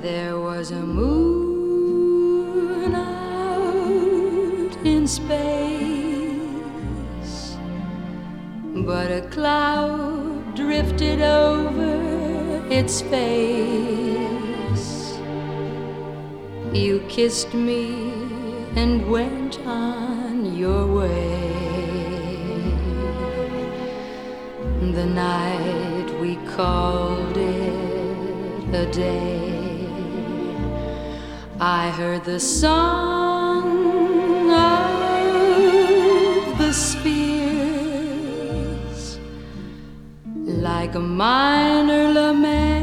There was a moon out in space, but a cloud drifted over its face. You kissed me and went on your way. The night we called it a day. I heard the song of the spheres like a minor lament